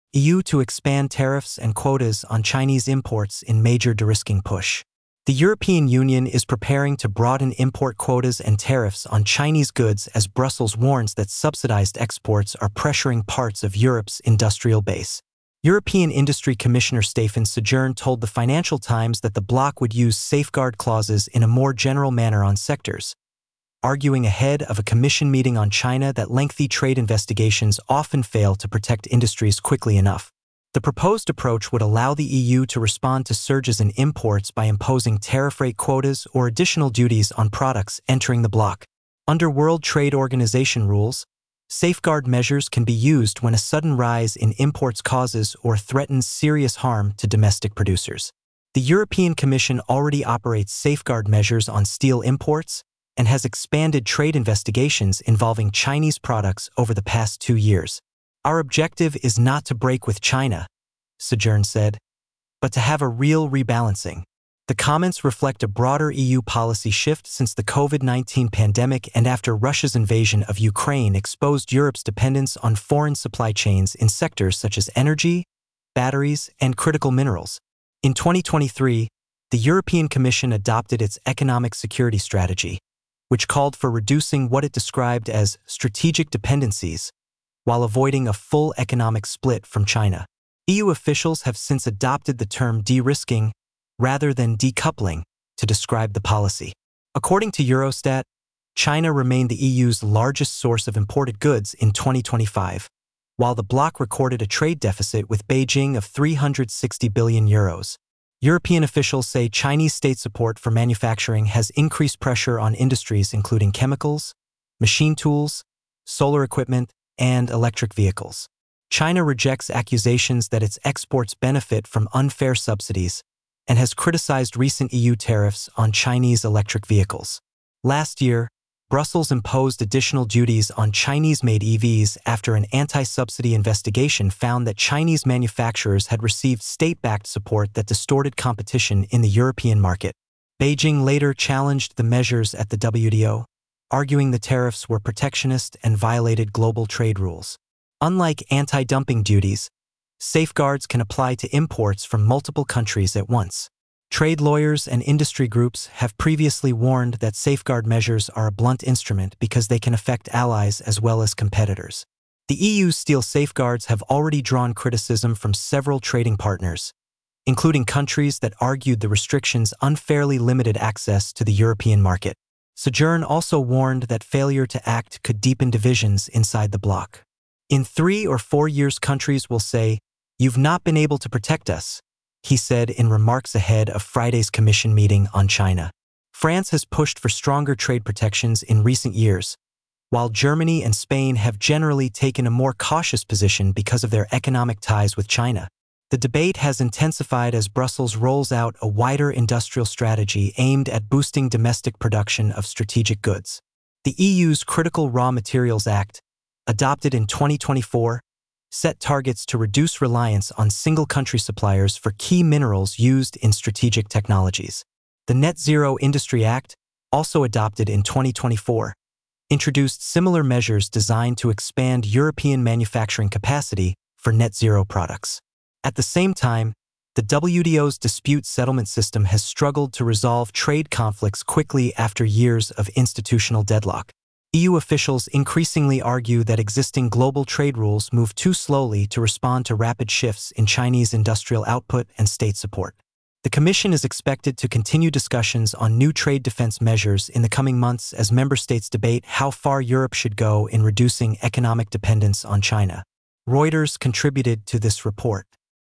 EU to expand tariffs and quotas on Chinese imports in major de-risking push. The European Union is preparing to broaden import quotas and tariffs on Chinese goods as Brussels warns that subsidized exports are pressuring parts of Europe's industrial base. European Industry Commissioner Stefan Sejourne told the Financial Times that the bloc would use safeguard clauses in a more general manner on sectors, arguing ahead of a Commission meeting on China that lengthy trade investigations often fail to protect industries quickly enough. The proposed approach would allow the EU to respond to surges in imports by imposing tariff rate quotas or additional duties on products entering the bloc. Under World Trade Organization rules, safeguard measures can be used when a sudden rise in imports causes or threatens serious harm to domestic producers. The European Commission already operates safeguard measures on steel imports and has expanded trade investigations involving Chinese products over the past 2 years. Our objective is not to break with China, Sejourne said, but to have a real rebalancing. The comments reflect a broader EU policy shift since the COVID-19 pandemic and after Russia's invasion of Ukraine exposed Europe's dependence on foreign supply chains in sectors such as energy, batteries, and critical minerals. In 2023, the European Commission adopted its economic security strategy, which called for reducing what it described as strategic dependencies while avoiding a full economic split from China. EU officials have since adopted the term de-risking rather than decoupling to describe the policy. According to Eurostat, China remained the EU's largest source of imported goods in 2025, while the bloc recorded a trade deficit with Beijing of €360 billion. European officials say Chinese state support for manufacturing has increased pressure on industries including chemicals, machine tools, solar equipment, and electric vehicles. China rejects accusations that its exports benefit from unfair subsidies and has criticized recent EU tariffs on Chinese electric vehicles. Last year, Brussels imposed additional duties on Chinese-made EVs after an anti-subsidy investigation found that Chinese manufacturers had received state-backed support that distorted competition in the European market. Beijing later challenged the measures at the WTO, arguing the tariffs were protectionist and violated global trade rules. Unlike anti-dumping duties, safeguards can apply to imports from multiple countries at once. Trade lawyers and industry groups have previously warned that safeguard measures are a blunt instrument because they can affect allies as well as competitors. The EU's steel safeguards have already drawn criticism from several trading partners, including countries that argued the restrictions unfairly limited access to the European market. Sejourne also warned that failure to act could deepen divisions inside the bloc. In 3 or 4 years, countries will say, "You've not been able to protect us," he said in remarks ahead of Friday's Commission meeting on China. France has pushed for stronger trade protections in recent years, while Germany and Spain have generally taken a more cautious position because of their economic ties with China. The debate has intensified as Brussels rolls out a wider industrial strategy aimed at boosting domestic production of strategic goods. The EU's Critical Raw Materials Act, adopted in 2024, set targets to reduce reliance on single-country suppliers for key minerals used in strategic technologies. The Net Zero Industry Act, also adopted in 2024, introduced similar measures designed to expand European manufacturing capacity for net zero products. At the same time, the WTO's dispute settlement system has struggled to resolve trade conflicts quickly after years of institutional deadlock. EU officials increasingly argue that existing global trade rules move too slowly to respond to rapid shifts in Chinese industrial output and state support. The Commission is expected to continue discussions on new trade defense measures in the coming months as member states debate how far Europe should go in reducing economic dependence on China. Reuters contributed to this report.